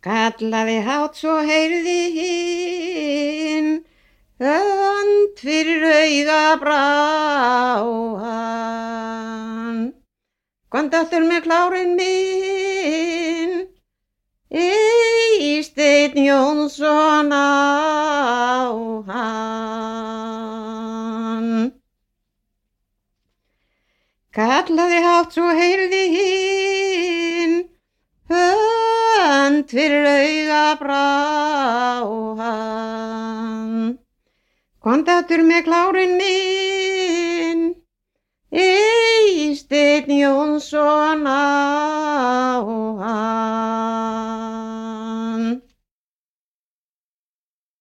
Kallaði hátt svo heyrði hinn, hönd fyrir auga brá hann. Komdu með klárinn minn, Eysteinn Jónsson á hann. Kallaði hátt svo heyrði hinn, hönd fyrir auga brá hann. Komdu með klárinn minn, Eysteinn Jónsson á